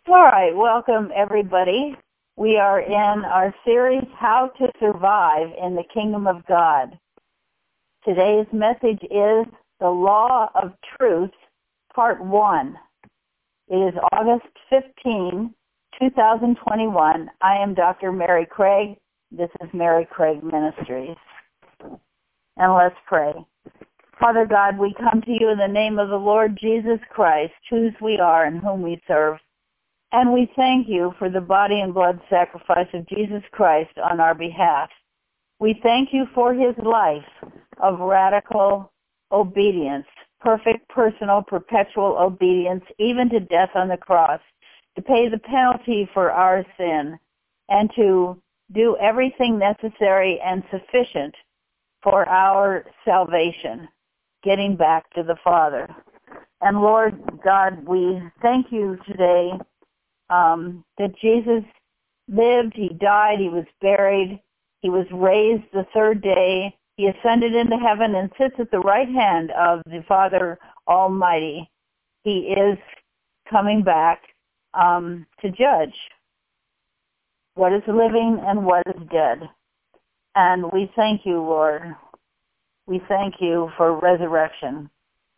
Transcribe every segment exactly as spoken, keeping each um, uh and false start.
All right, welcome everybody. We are in our series, How to Survive in the Kingdom of God. Today's message is The Law of Truth, Part one. It is August fifteenth, twenty twenty-one. I am Doctor Mary Craig. This is Mary Craig Ministries. And let's pray. Father God, we come to you in the name of the Lord Jesus Christ, whose we are and whom we serve. And we thank you for the body and blood sacrifice of Jesus Christ on our behalf. We thank you for his life of radical obedience, perfect, personal, perpetual obedience, even to death on the cross, to pay the penalty for our sin, and to do everything necessary and sufficient for our salvation, getting back to the Father. And Lord God, we thank you today Um, that Jesus lived, he died, he was buried, he was raised the third day, he ascended into heaven and sits at the right hand of the Father Almighty. He is coming back um, to judge what is living and what is dead. And we thank you, Lord. We thank you for resurrection.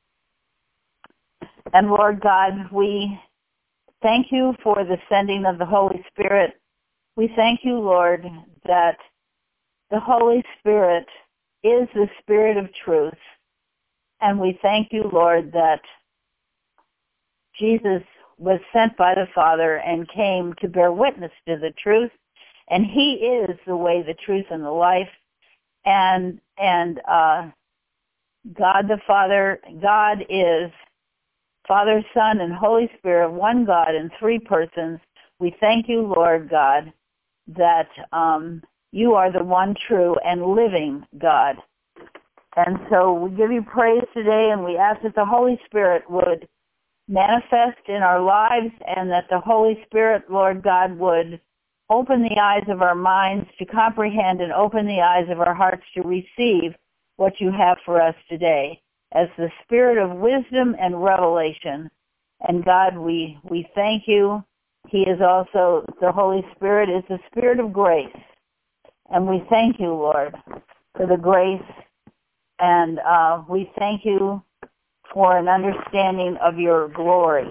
And Lord God, we thank you for the sending of the Holy Spirit. We thank you, Lord, that the Holy Spirit is the Spirit of truth. And we thank you, Lord, that Jesus was sent by the Father and came to bear witness to the truth. And he is the way, the truth, and the life. And, and uh, God the Father, God is Father, Son, and Holy Spirit, one God in three persons. We thank you, Lord God, that um, you are the one true and living God. And so we give you praise today, and we ask that the Holy Spirit would manifest in our lives, and that the Holy Spirit, Lord God, would open the eyes of our minds to comprehend and open the eyes of our hearts to receive what you have for us today as the spirit of wisdom and revelation. And God, we, we thank you. He is also, the Holy Spirit is the Spirit of grace. And we thank you, Lord, for the grace. And uh, we thank you for an understanding of your glory.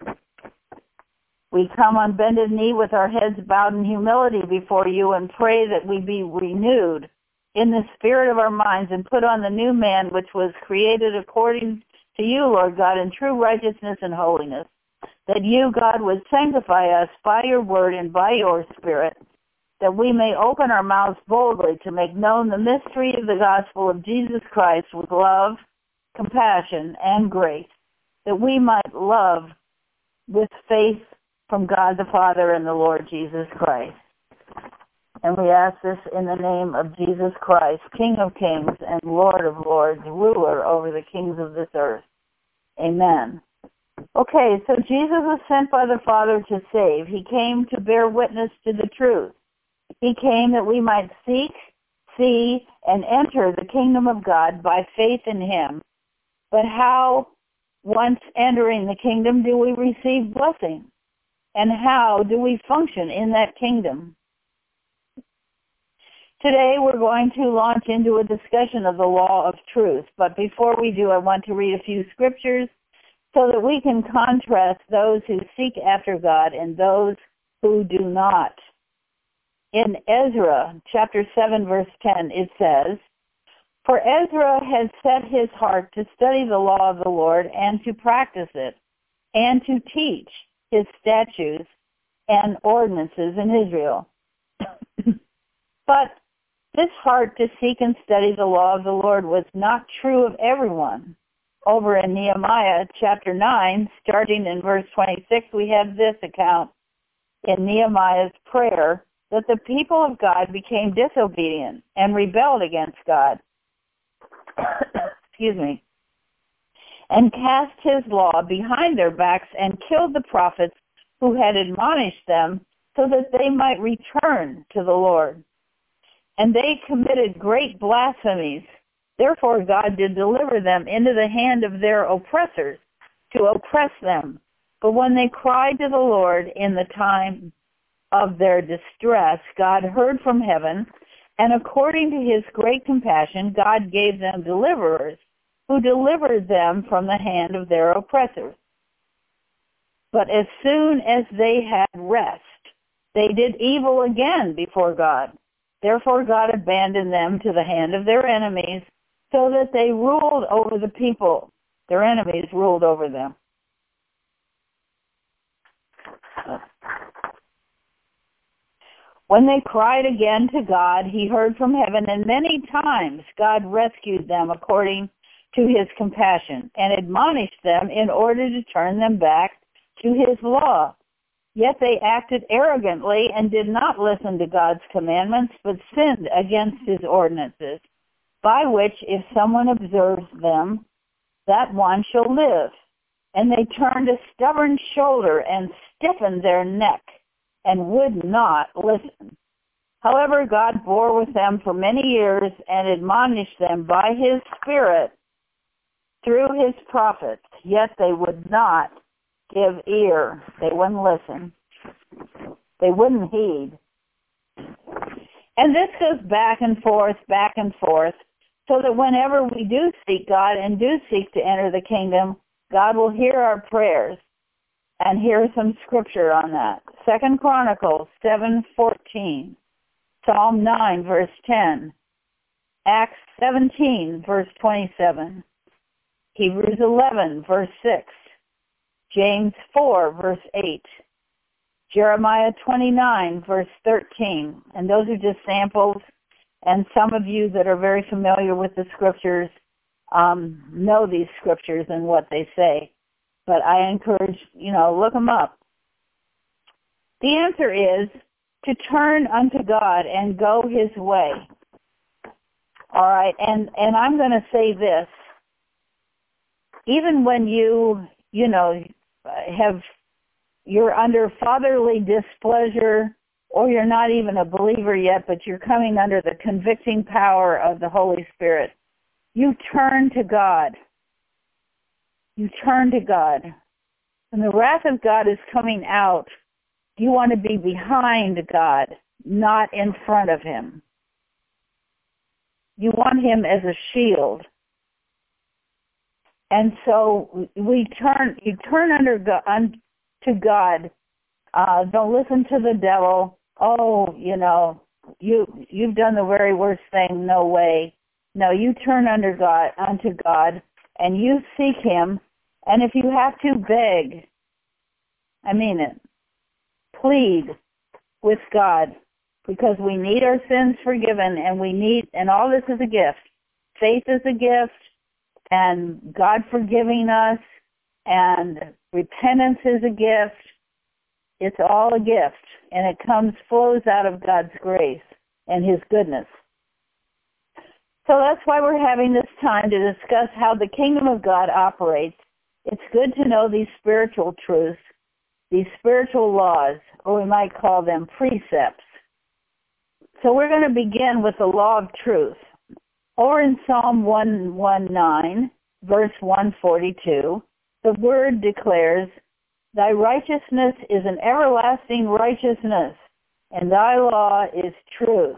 We come on bended knee with our heads bowed in humility before you and pray that we be renewed in the spirit of our minds, and put on the new man which was created according to you, Lord God, in true righteousness and holiness, that you, God, would sanctify us by your word and by your spirit, that we may open our mouths boldly to make known the mystery of the gospel of Jesus Christ with love, compassion, and grace, that we might love with faith from God the Father and the Lord Jesus Christ. And we ask this in the name of Jesus Christ, King of kings and Lord of lords, ruler over the kings of this earth. Amen. Okay, so Jesus was sent by the Father to save. He came to bear witness to the truth. He came that we might seek, see, and enter the kingdom of God by faith in him. But how, once entering the kingdom, do we receive blessing? And how do we function in that kingdom? Today we're going to launch into a discussion of the law of truth, but before we do, I want to read a few scriptures so that we can contrast those who seek after God and those who do not. In Ezra chapter seven, verse ten, it says, "For Ezra has set his heart to study the law of the Lord and to practice it, and to teach his statutes and ordinances in Israel." But this heart to seek and study the law of the Lord was not true of everyone. Over in Nehemiah chapter nine, starting in verse twenty-six, we have this account in Nehemiah's prayer that the people of God became disobedient and rebelled against God. Excuse me. And cast his law behind their backs and killed the prophets who had admonished them so that they might return to the Lord. And they committed great blasphemies. Therefore God did deliver them into the hand of their oppressors to oppress them But when they cried to the Lord in the time of their distress, God heard from heaven, and according to his great compassion, God gave them deliverers, who delivered them from the hand of their oppressors. But as soon as they had rest, they did evil again before God. Therefore God abandoned them to the hand of their enemies, so that they ruled over the people. Their enemies ruled over them. When they cried again to God, he heard from heaven, and many times God rescued them according to his compassion, and admonished them in order to turn them back to his law. Yet they acted arrogantly and did not listen to God's commandments, but sinned against his ordinances, by which if someone observes them, that one shall live. And they turned a stubborn shoulder and stiffened their neck, and would not listen. However, God bore with them for many years and admonished them by his Spirit through his prophets, yet they would not give ear. They wouldn't listen. They wouldn't heed. And this goes back and forth, back and forth, so that whenever we do seek God and do seek to enter the kingdom, God will hear our prayers. And here's some scripture on that. Second Chronicles seven fourteen, Psalm nine, verse ten, Acts seventeen, verse twenty-seven, Hebrews eleven, verse six, James four, verse eight, Jeremiah twenty-nine, verse thirteen. And those are just samples. And some of you that are very familiar with the scriptures um, know these scriptures and what they say. But I encourage, you know, look them up. The answer is to turn unto God and go his way. All right, and, and I'm going to say this. Even when you, you know, have, you're under fatherly displeasure, or you're not even a believer yet, but you're coming under the convicting power of the Holy Spirit, you turn to God. You turn to God. When the wrath of God is coming out, you want to be behind God, not in front of him. You want him as a shield. And so we turn, you turn under God, unto God. Uh, don't listen to the devil. Oh, you know, you, you've done the very worst thing. No way. No, you turn under God, unto God, and you seek him. And if you have to, beg. I mean it. Plead with God, because we need our sins forgiven, and we need, and all this is a gift. Faith is a gift, and God forgiving us, and repentance is a gift. It's all a gift, and it comes, flows out of God's grace and his goodness. So that's why we're having this time to discuss how the kingdom of God operates. It's good to know these spiritual truths, these spiritual laws, or we might call them precepts. So we're going to begin with the law of truth. Or in Psalm one nineteen, verse one forty-two, the word declares, "Thy righteousness is an everlasting righteousness, and thy law is truth."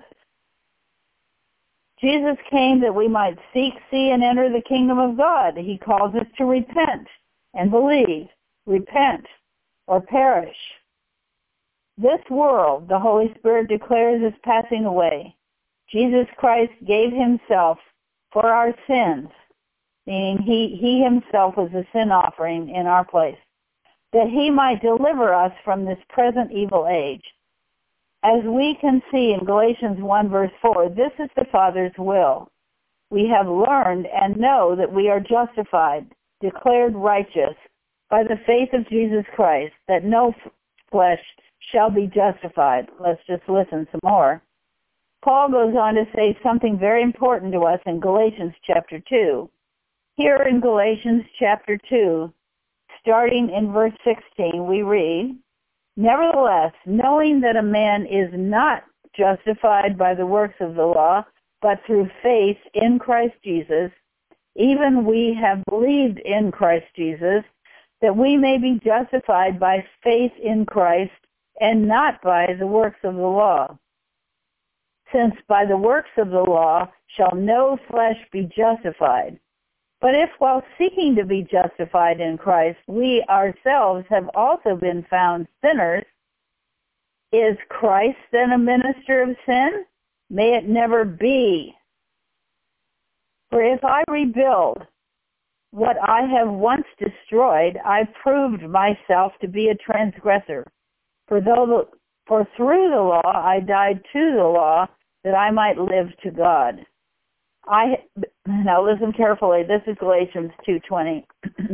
Jesus came that we might seek, see, and enter the kingdom of God. He calls us to repent and believe. Repent or perish. This world, the Holy Spirit declares, is passing away. Jesus Christ gave himself for our sins, meaning he, he himself was a sin offering in our place, that he might deliver us from this present evil age. As we can see in Galatians one, verse four, this is the Father's will. We have learned and know that we are justified, declared righteous, by the faith of Jesus Christ, that no flesh shall be justified. Let's just listen some more. Paul goes on to say something very important to us in Galatians chapter two. Here in Galatians chapter two, starting in verse sixteen, we read, "Nevertheless, knowing that a man is not justified by the works of the law, but through faith in Christ Jesus, even we have believed in Christ Jesus, that we may be justified by faith in Christ and not by the works of the law. Since by the works of the law shall no flesh be justified. But if while seeking to be justified in Christ, we ourselves have also been found sinners, is Christ then a minister of sin? May it never be. For if I rebuild what I have once destroyed, I proved myself to be a transgressor. For though the, for through the law I died to the law, that I might live to God. I now listen carefully. This is Galatians two twenty.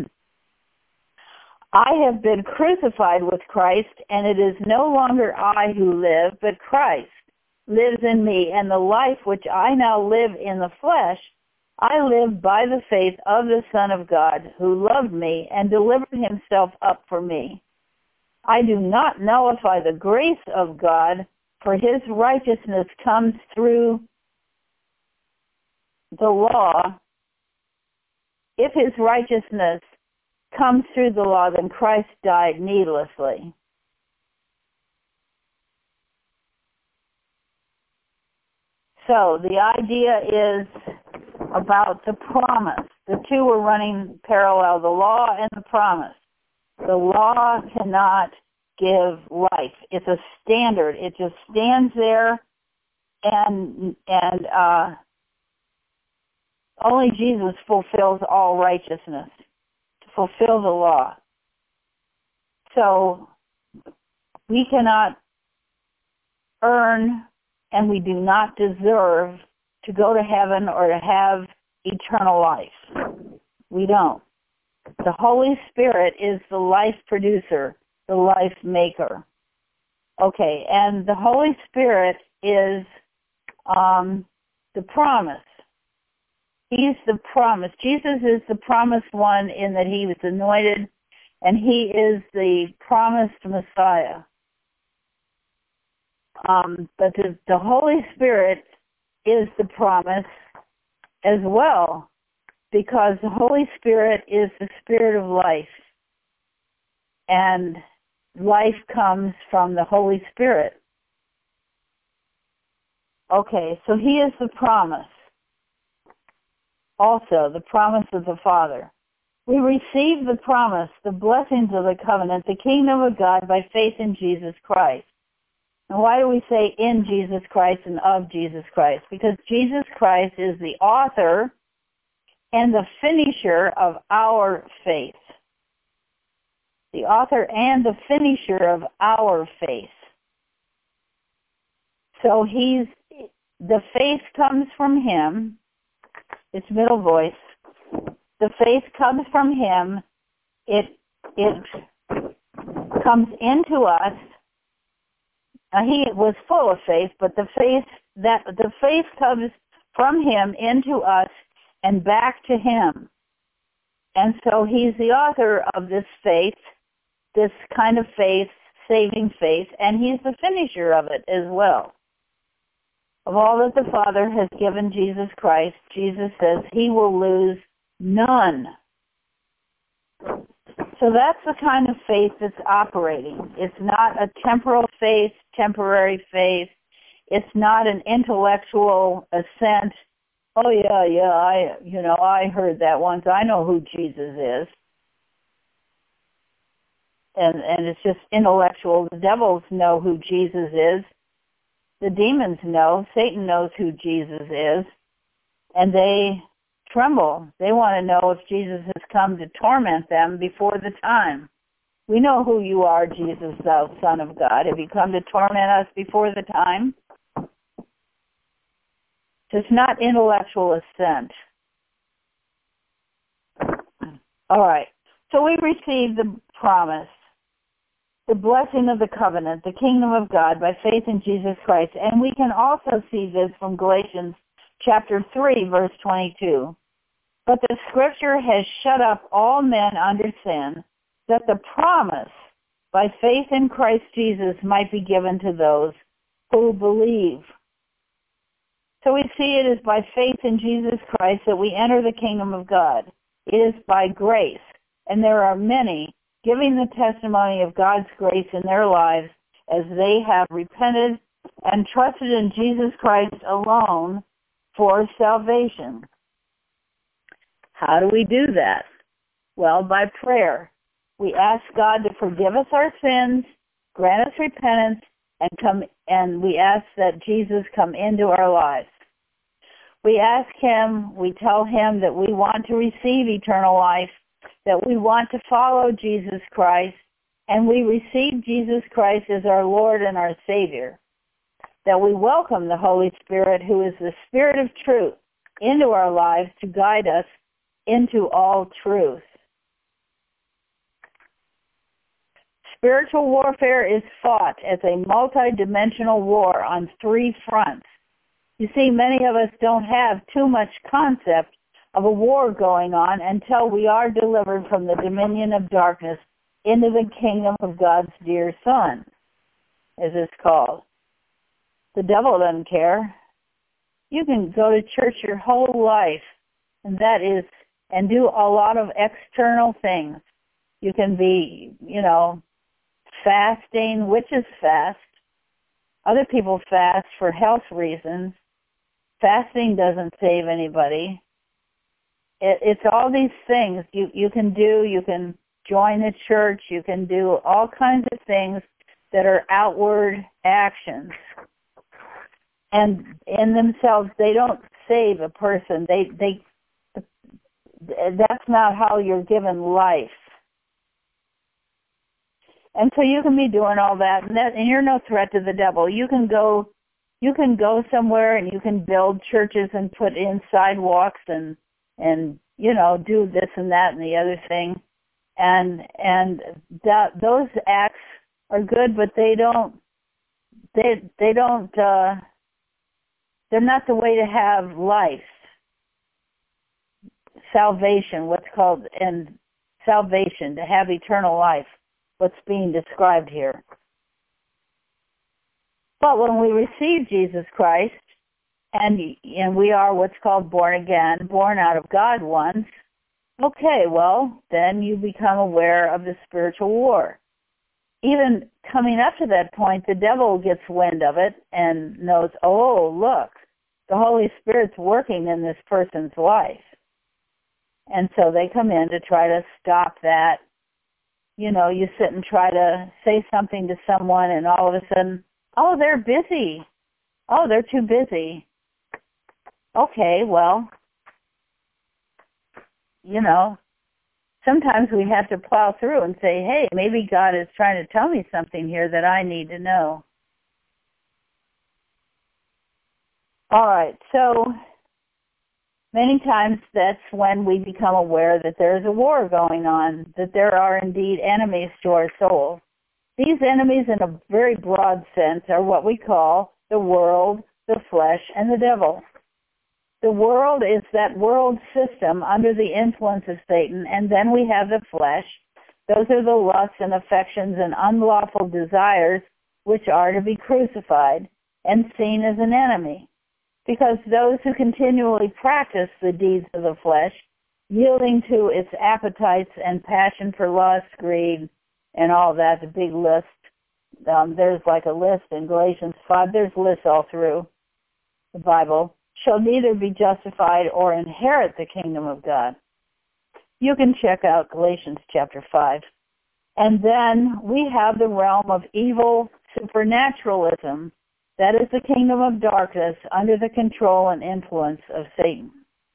I have been crucified with Christ, and it is no longer I who live, but Christ lives in me, and the life which I now live in the flesh, I live by the faith of the Son of God, who loved me and delivered himself up for me. I do not nullify the grace of God, for his righteousness comes through the law. If his righteousness comes through the law, then Christ died needlessly. So the idea is about the promise. The two are running parallel, the law and the promise. The law cannot give life. It's a standard. It just stands there, and and uh, only Jesus fulfills all righteousness, to fulfill the law. So we cannot earn, and we do not deserve to go to heaven or to have eternal life. We don't. The Holy Spirit is the life producer, the life maker. Okay, and the Holy Spirit is um, the promise. He's the promise. Jesus is the promised one in that he was anointed, and he is the promised Messiah. Um, but the, the Holy Spirit is the promise as well, because the Holy Spirit is the Spirit of life, and life comes from the Holy Spirit. Okay, so he is the promise. Also, the promise of the Father. We receive the promise, the blessings of the covenant, the kingdom of God by faith in Jesus Christ. And why do we say in Jesus Christ and of Jesus Christ? Because Jesus Christ is the author and the finisher of our faith. The author and the finisher of our faith. So he's, the faith comes from him. It's middle voice. The faith comes from him. It, it comes into us. Uh, he was full of faith, but the faith that the faith comes from him into us and back to him. And so he's the author of this faith, this kind of faith, saving faith, and he's the finisher of it as well. Of all that the Father has given Jesus Christ, Jesus says he will lose none. So that's the kind of faith that's operating. It's not a temporal faith, temporary faith. It's not an intellectual assent. Oh yeah, yeah, I, you know, I heard that once. I know who Jesus is. And and it's just intellectual. The devils know who Jesus is. The demons know. Satan knows who Jesus is. And they tremble. They want to know if Jesus has come to torment them before the time. We know who you are, Jesus, thou Son of God. Have you come to torment us before the time? It's not intellectual assent. All right. So we receive the promise, the blessing of the covenant, the kingdom of God by faith in Jesus Christ. And we can also see this from Galatians chapter three, verse twenty-two. But the scripture has shut up all men under sin, that the promise by faith in Christ Jesus might be given to those who believe. So we see it is by faith in Jesus Christ that we enter the kingdom of God. It is by grace. and there are many giving the testimony of God's grace in their lives as they have repented and trusted in Jesus Christ alone for salvation. How do we do that? Well, by prayer. We ask God to forgive us our sins, grant us repentance, and come and we ask that Jesus come into our lives. We ask him, we tell him that we want to receive eternal life, that we want to follow Jesus Christ, and we receive Jesus Christ as our Lord and our Savior, that we welcome the Holy Spirit, who is the Spirit of truth, into our lives to guide us into all truth. Spiritual warfare is fought as a multi-dimensional war on three fronts. You see, many of us don't have too much concept of a war going on until we are delivered from the dominion of darkness into the kingdom of God's dear Son, as it's called. The devil doesn't care. You can go to church your whole life, and that is, and do a lot of external things. You can be, you know, fasting, witches fast. Other people fast for health reasons. Fasting doesn't save anybody. It, it's all these things you, you can do. You can join the church. You can do all kinds of things that are outward actions. And in themselves, they don't save a person. They, they, that's not how you're given life. And so you can be doing all that, and, that, and you're no threat to the devil. You can go, you can go somewhere and you can build churches and put in sidewalks and and you know do this and that and the other thing, and and that those acts are good, but they don't they they don't uh, they're not the way to have life. Salvation, what's called and salvation, to have eternal life. What's being described here. But when we receive Jesus Christ, and and we are what's called born again, born out of God once, okay, well, then you become aware of the spiritual war. Even coming up to that point, the devil gets wind of it and knows, oh, look, the Holy Spirit's working in this person's life. And so they come in to try to stop that. You know, you sit and try to say something to someone, and all of a sudden, oh, they're busy. Oh, they're too busy. Okay, well, you know, sometimes we have to plow through and say, hey, maybe God is trying to tell me something here that I need to know. All right, so many times that's when we become aware that there's a war going on, that there are indeed enemies to our soul. These enemies, in a very broad sense, are what we call the world, the flesh, and the devil. The world is that world system under the influence of Satan, and then we have the flesh. Those are the lusts and affections and unlawful desires which are to be crucified and seen as an enemy. Because those who continually practice the deeds of the flesh, yielding to its appetites and passion for lust, greed, and all that, the big list. Um, there's like a list in Galatians five. There's lists all through the Bible. Shall neither be justified or inherit the kingdom of God. You can check out Galatians chapter five. And then we have the realm of evil supernaturalism. That is the kingdom of darkness under the control and influence of Satan.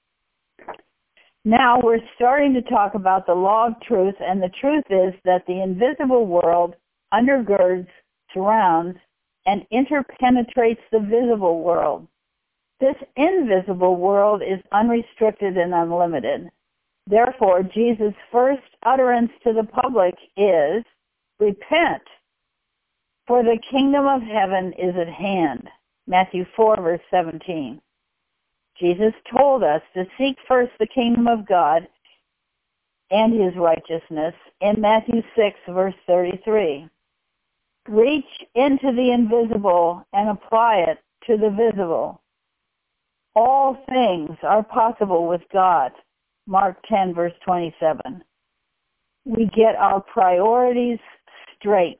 Now we're starting to talk about the law of truth, and the truth is that the invisible world undergirds, surrounds, and interpenetrates the visible world. This invisible world is unrestricted and unlimited. Therefore, Jesus' first utterance to the public is, repent, for the kingdom of heaven is at hand. Matthew four, verse seventeen. Jesus told us to seek first the kingdom of God and his righteousness in Matthew six, verse thirty-three. Reach into the invisible and apply it to the visible. All things are possible with God. Mark ten, verse twenty-seven. we get our priorities straight.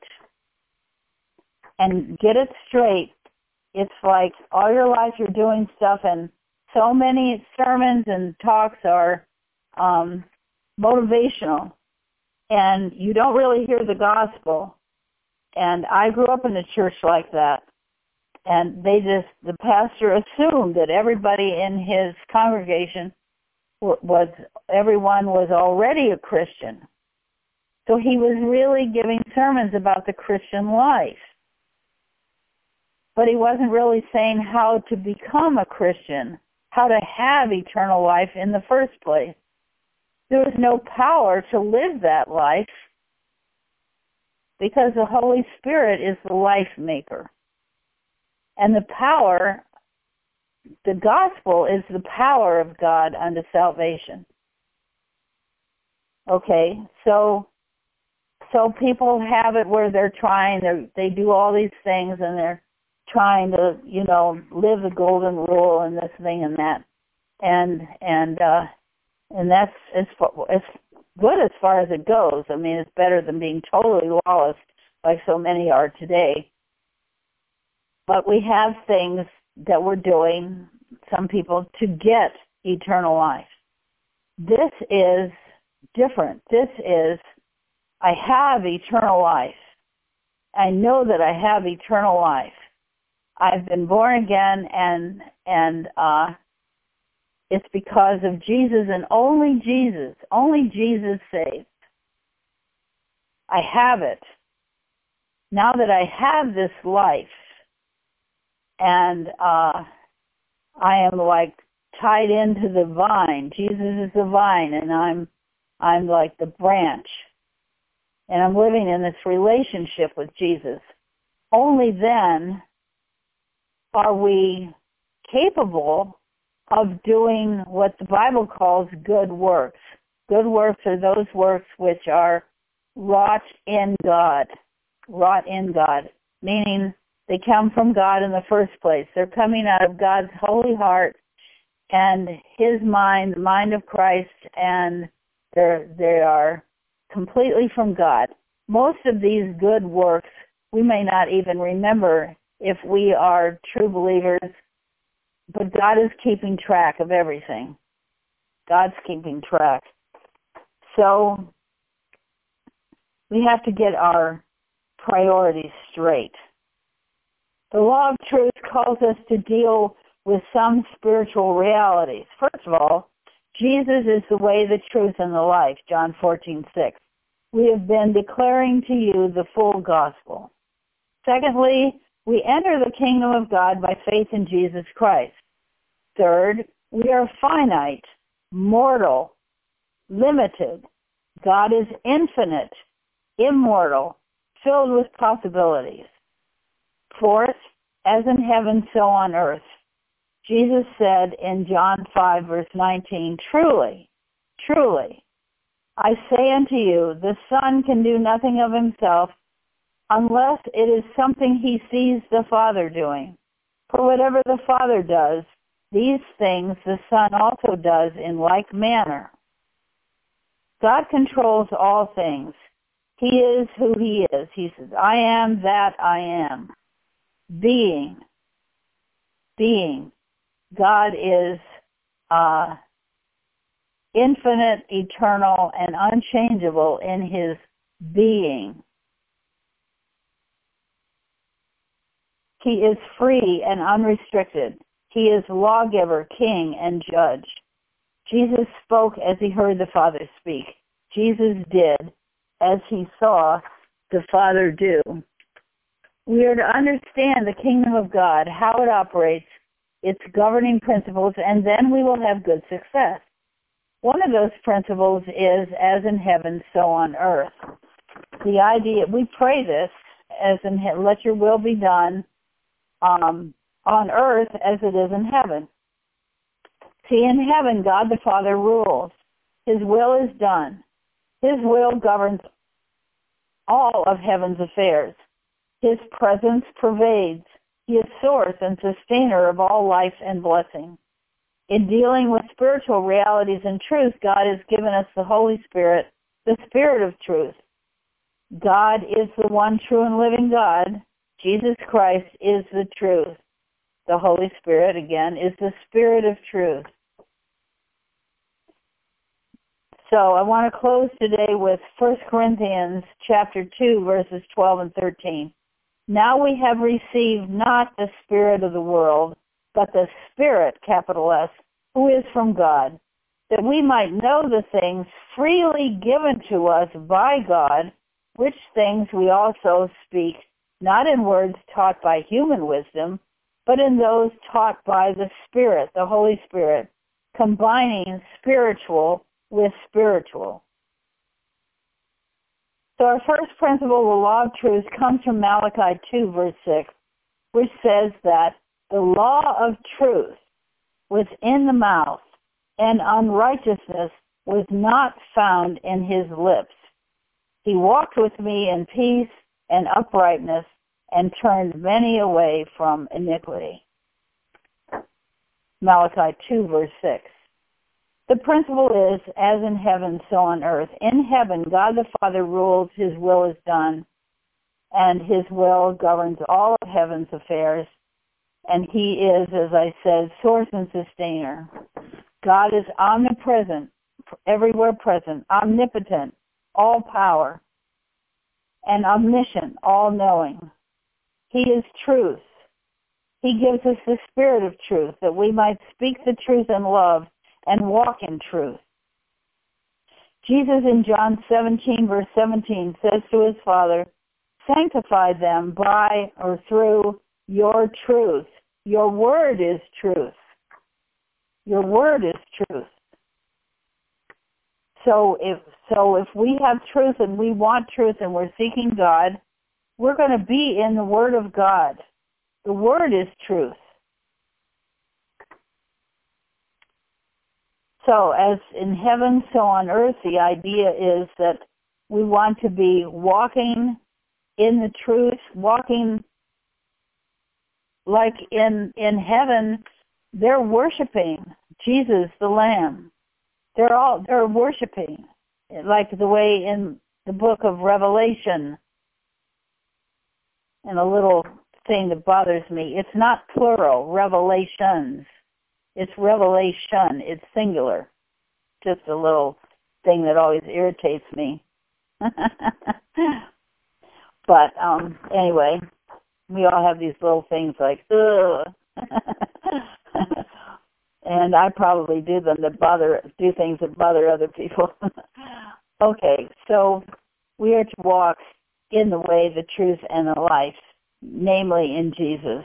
And get it straight. It's like all your life you're doing stuff, and so many sermons and talks are um, motivational, and you don't really hear the gospel. And I grew up in a church like that, and they just, the pastor assumed that everybody in his congregation was, everyone was already a Christian. So he was really giving sermons about the Christian life. But he wasn't really saying how to become a Christian, how to have eternal life in the first place. There was no power to live that life because the Holy Spirit is the life maker. And the power, the gospel is the power of God unto salvation. Okay, so so people have it where they're trying, they they do all these things and they're trying to, you know, live the golden rule and this thing and that. And and uh, and that's as far, as good as far as it goes. I mean, it's better than being totally lawless like so many are today. But we have things that we're doing, some people, to get eternal life. This is different. This is, I have eternal life. I know that I have eternal life. I've been born again, and and uh, it's because of Jesus and only Jesus. Only Jesus saves. I have it. Now that I have this life, and uh, I am like tied into the vine. Jesus is the vine, and I'm I'm like the branch, and I'm living in this relationship with Jesus. Only then are we capable of doing what the Bible calls good works. Good works are those works which are wrought in God, wrought in God, meaning they come from God in the first place. They're coming out of God's holy heart and his mind, the mind of Christ, and they're, they are completely from God. Most of these good works we may not even remember if we are true believers, but God is keeping track of everything. God's keeping track. So we have to get our priorities straight. The law of truth calls us to deal with some spiritual realities. First of all, Jesus is the way, the truth, and the life, John fourteen six. We have been declaring to you the full gospel. Secondly, we enter the kingdom of God by faith in Jesus Christ. Third, we are finite, mortal, limited. God is infinite, immortal, filled with possibilities. Fourth, as in heaven, so on earth. Jesus said in John five, verse nineteen, Truly, truly, I say unto you, the Son can do nothing of himself unless it is something he sees the Father doing. For whatever the Father does, these things the Son also does in like manner. God controls all things. He is who he is. He says, I am that I am. Being. Being. God is uh, infinite, eternal, and unchangeable in his being. He is free and unrestricted. He is lawgiver, king, and judge. Jesus spoke as he heard the Father speak. Jesus did as he saw the Father do. We are to understand the kingdom of God, how it operates, its governing principles, and then we will have good success. One of those principles is, as in heaven, so on earth. The idea, we pray this, as in, let your will be done um, on earth as it is in heaven. See, in heaven, God the Father rules. His will is done. His will governs all of heaven's affairs. His presence pervades. He is source and sustainer of all life and blessing. In dealing with spiritual realities and truth, God has given us the Holy Spirit, the Spirit of truth. God is the one true and living God. Jesus Christ is the truth. The Holy Spirit, again, is the Spirit of truth. So I want to close today with First Corinthians chapter two, verses twelve and thirteen. Now we have received not the spirit of the world, but the Spirit, capital S, who is from God, that we might know the things freely given to us by God, which things we also speak, not in words taught by human wisdom, but in those taught by the Spirit, the Holy Spirit, combining spiritual with spiritual. So our first principle, the law of truth, comes from Malachi two, verse six, which says that the law of truth was in the mouth, and unrighteousness was not found in his lips. He walked with me in peace and uprightness, and turned many away from iniquity. Malachi two, verse six. The principle is, as in heaven, so on earth. In heaven, God the Father rules, his will is done, and his will governs all of heaven's affairs. And he is, as I said, source and sustainer. God is omnipresent, everywhere present, omnipotent, all power, and omniscient, all-knowing. He is truth. He gives us the Spirit of truth, that we might speak the truth in love and walk in truth. Jesus in John seventeen, verse seventeen, says to his Father, sanctify them by or through your truth. Your word is truth. Your word is truth. So if so if we have truth and we want truth and we're seeking God, we're going to be in the Word of God. The Word is truth. So as in heaven, so on earth, the idea is that we want to be walking in the truth, walking like in, in heaven, they're worshiping Jesus, the Lamb. They're all, they're worshiping, like the way in the book of Revelation. And a little thing that bothers me, it's not plural, revelations. It's revelation. It's singular. Just a little thing that always irritates me. But um, anyway, we all have these little things like, ugh. And I probably do them that bother, do things that bother other people. Okay, so we are to walk in the way, the truth, and the life, namely in Jesus.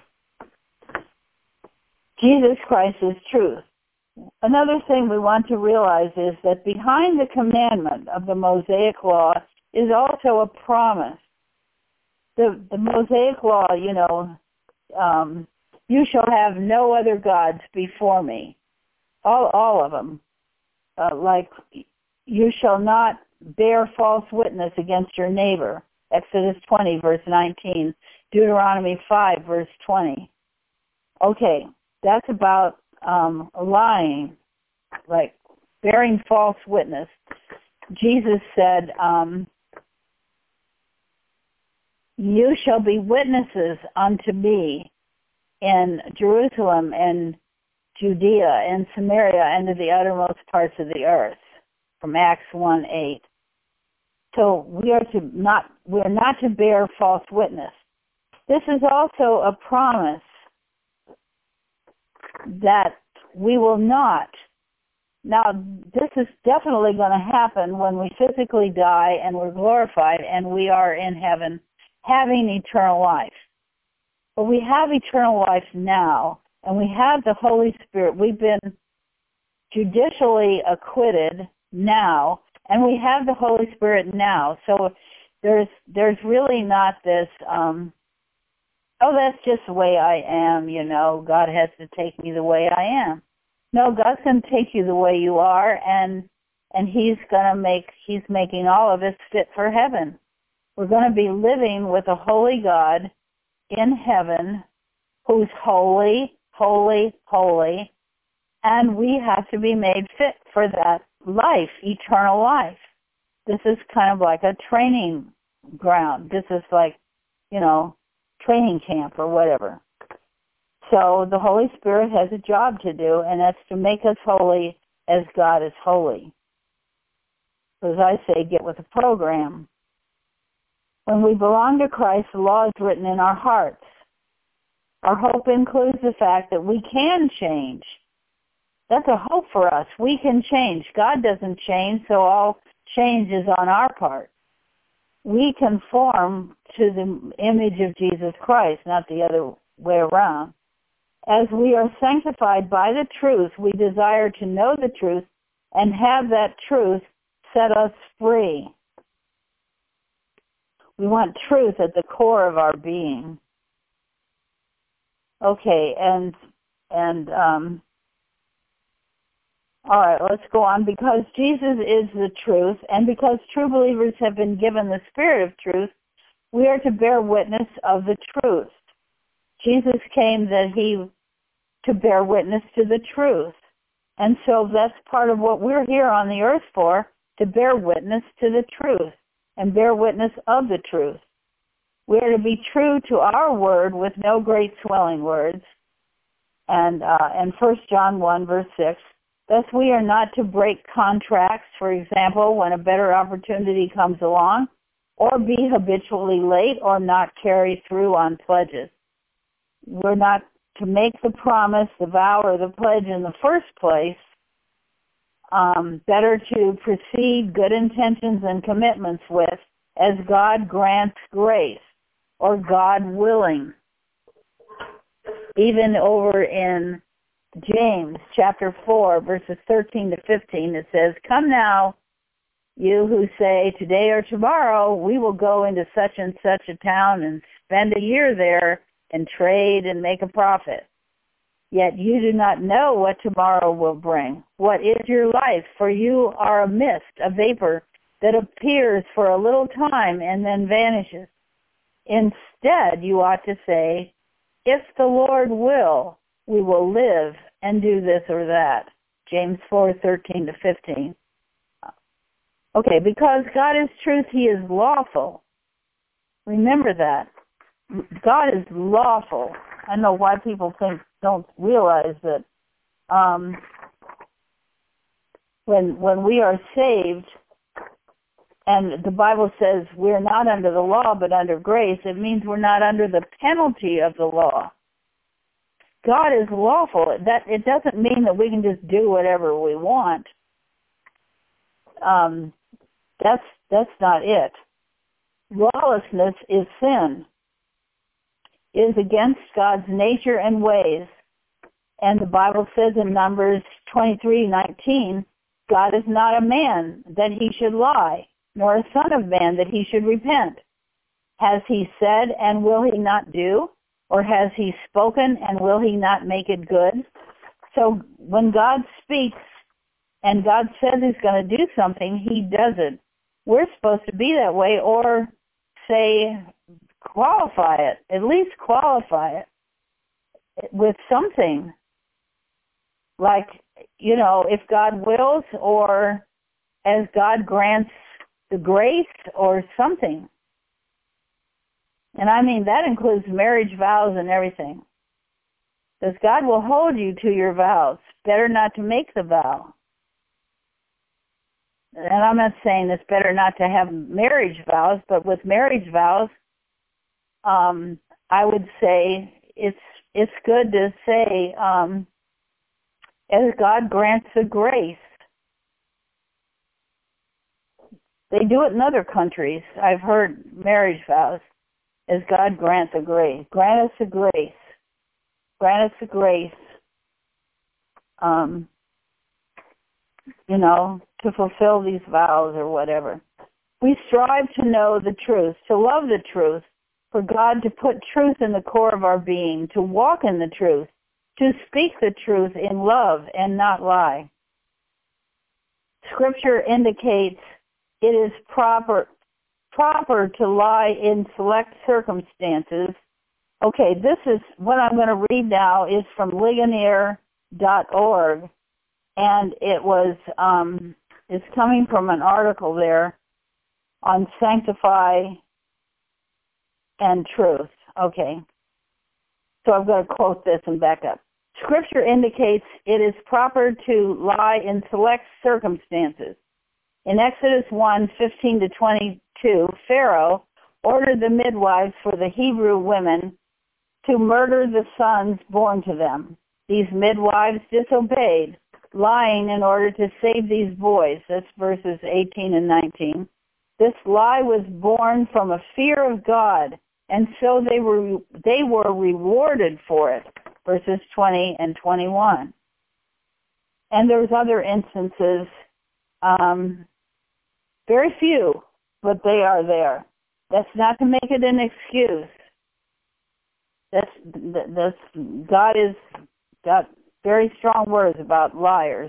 Jesus Christ is truth. Another thing we want to realize is that behind the commandment of the Mosaic Law is also a promise. The, the Mosaic Law, you know, um, you shall have no other gods before me. All, all of them. Uh, like, you shall not bear false witness against your neighbor. Exodus twenty, verse nineteen. Deuteronomy five, verse twenty. Okay, that's about um, lying, like bearing false witness. Jesus said, um, you shall be witnesses unto me in Jerusalem and Judea and Samaria and to the uttermost parts of the earth, from Acts one eight. So we are to not, we are not to bear false witness. This is also a promise that we will not. Now, this is definitely going to happen when we physically die and we're glorified and we are in heaven having eternal life. But we have eternal life now, and we have the Holy Spirit. We've been judicially acquitted now, and we have the Holy Spirit now. So there's there's really not this, um, oh, that's just the way I am, you know, God has to take me the way I am. No, God's going to take you the way you are, and and He's going to make, He's making all of us fit for heaven. We're going to be living with a holy God in heaven who's holy, holy, holy, and we have to be made fit for that life, eternal life. This is kind of like a training ground. This is like, you know, training camp or whatever. So the Holy Spirit has a job to do, and that's to make us holy as God is holy. As I say, get with the program. When we belong to Christ, the law is written in our hearts. Our hope includes the fact that we can change. That's a hope for us. We can change. God doesn't change, so all change is on our part. We conform to the image of Jesus Christ, not the other way around. As we are sanctified by the truth, we desire to know the truth and have that truth set us free. We want truth at the core of our being. Okay, and and um, all right, let's go on. Because Jesus is the truth, and because true believers have been given the Spirit of truth, we are to bear witness of the truth. Jesus came that he to bear witness to the truth. And so that's part of what we're here on the earth for, to bear witness to the truth and bear witness of the truth. We are to be true to our word with no great swelling words. And uh, and First John one, verse six, thus we are not to break contracts, for example, when a better opportunity comes along, or be habitually late or not carry through on pledges. We're not to make the promise, the vow, or the pledge in the first place. Um, better to precede good intentions and commitments with, as God grants grace, or God willing. Even over in James chapter four, verses thirteen to fifteen, it says, come now, you who say, today or tomorrow we will go into such and such a town and spend a year there and trade and make a profit. Yet you do not know what tomorrow will bring. What is your life? For you are a mist, a vapor that appears for a little time and then vanishes. Instead, you ought to say, if the Lord will, we will live and do this or that. James four, thirteen to fifteen. Okay, because God is truth, he is lawful. Remember that. God is lawful. I know why people think don't realize that um, when when we are saved, and the Bible says we're not under the law but under grace, it means we're not under the penalty of the law. God is lawful. That it doesn't mean that we can just do whatever we want. Um, that's that's not it. Lawlessness is sin. Is against God's nature and ways. And the Bible says in Numbers twenty-three nineteen, God is not a man that he should lie, nor a son of man that he should repent. Has he said, and will he not do? Or has he spoken, and will he not make it good? So when God speaks, and God says he's going to do something, he does it. We're supposed to be that way, or say, qualify it, at least qualify it with something. Like, you know, if God wills, or as God grants the grace, or something. And I mean, that includes marriage vows and everything. Because God will hold you to your vows. Better not to make the vow. And I'm not saying it's better not to have marriage vows, but with marriage vows, um, I would say it's it's good to say, um, as God grants the grace. They do it in other countries. I've heard marriage vows, as God grants the grace. Grant us the grace. Grant us the grace, um, you know, to fulfill these vows or whatever. We strive to know the truth, to love the truth, for God to put truth in the core of our being, to walk in the truth, to speak the truth in love and not lie. Scripture indicates it is proper proper to lie in select circumstances. Okay, this is what I'm going to read now is from Ligonier dot org, and it was um, it's coming from an article there on sanctify and truth. Okay. So I'm going to quote this and back up. Scripture indicates it is proper to lie in select circumstances. In Exodus one, fifteen to twenty-two, Pharaoh ordered the midwives for the Hebrew women to murder the sons born to them. These midwives disobeyed, lying in order to save these boys. That's verses eighteen and nineteen. This lie was born from a fear of God, and so they were they were rewarded for it. Verses twenty and twenty-one. And there's other instances, um, very few, but they are there. That's not to make it an excuse. That's, that's, God has got very strong words about liars.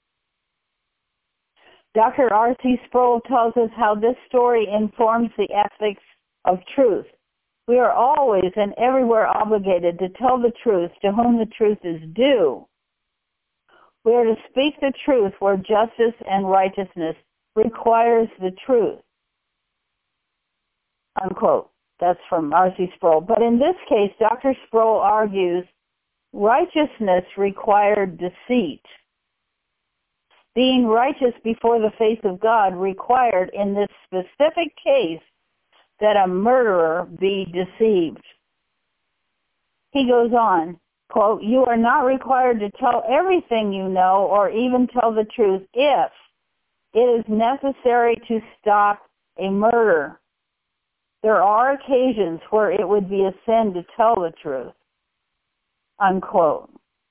Doctor R C Sproul tells us how this story informs the ethics of truth. We are always and everywhere obligated to tell the truth to whom the truth is due. We are to speak the truth where justice and righteousness requires the truth. Unquote. That's from R C Sproul. But in this case, Doctor Sproul argues righteousness required deceit. Being righteous before the face of God required, in this specific case, that a murderer be deceived. He goes on, quote, you are not required to tell everything you know or even tell the truth if it is necessary to stop a murder. There are occasions where it would be a sin to tell the truth. Unquote.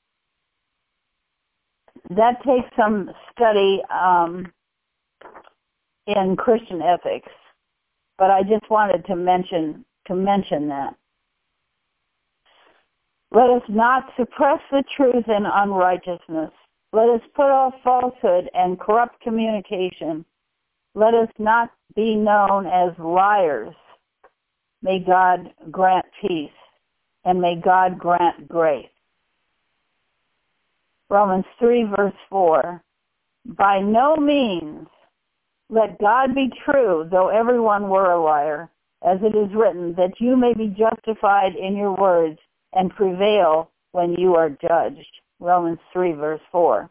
That takes some study um, in Christian ethics, but I just wanted to mention to mention that. Let us not suppress the truth in unrighteousness. Let us put off falsehood and corrupt communication. Let us not be known as liars. May God grant peace, and may God grant grace. Romans three, verse four, by no means let God be true, though everyone were a liar, as it is written, that you may be justified in your words and prevail when you are judged. Romans three, verse four.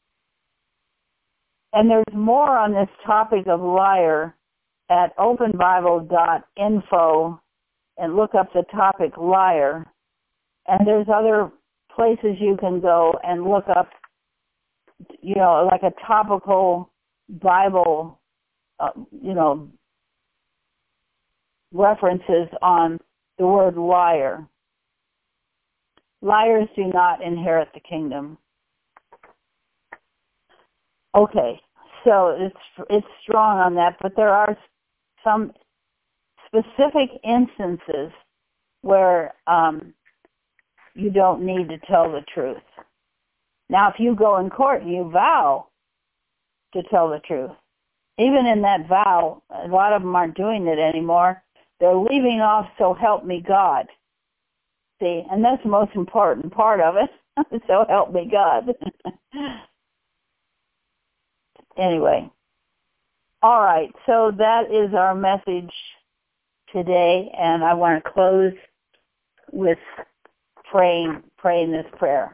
And there's more on this topic of liar at open bible dot info, and look up the topic liar. And there's other places you can go and look up, you know, like a topical Bible, uh, you know, references on the word liar. Liars do not inherit the kingdom. Okay, so it's it's strong on that, but there are some specific instances where um, you don't need to tell the truth. Now, if you go in court and you vow to tell the truth, even in that vow, a lot of them aren't doing it anymore. They're leaving off, so help me God. See, and that's the most important part of it. So help me God. Anyway. All right, so that is our message today, and I want to close with praying, praying this prayer.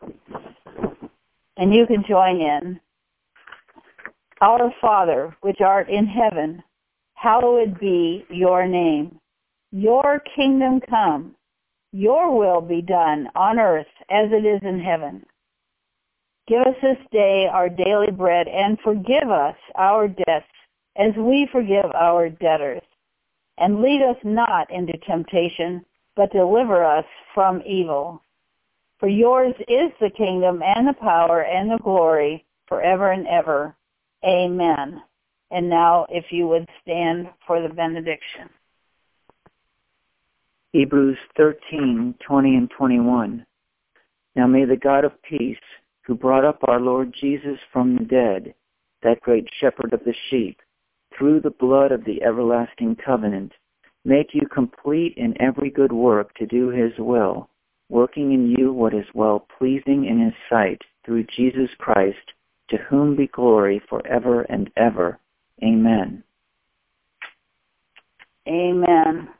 And you can join in. Our Father, which art in heaven, hallowed be your name. Your kingdom come. Your will be done on earth as it is in heaven. Give us this day our daily bread, and forgive us our debts as we forgive our debtors. And lead us not into temptation, but deliver us from evil. For yours is the kingdom and the power and the glory forever and ever. Amen. And now, if you would stand for the benediction. Hebrews thirteen, twenty and twenty-one. Now may the God of peace, who brought up our Lord Jesus from the dead, that great shepherd of the sheep, through the blood of the everlasting covenant, make you complete in every good work to do his will, working in you what is well-pleasing in his sight, through Jesus Christ, to whom be glory forever and ever. Amen. Amen.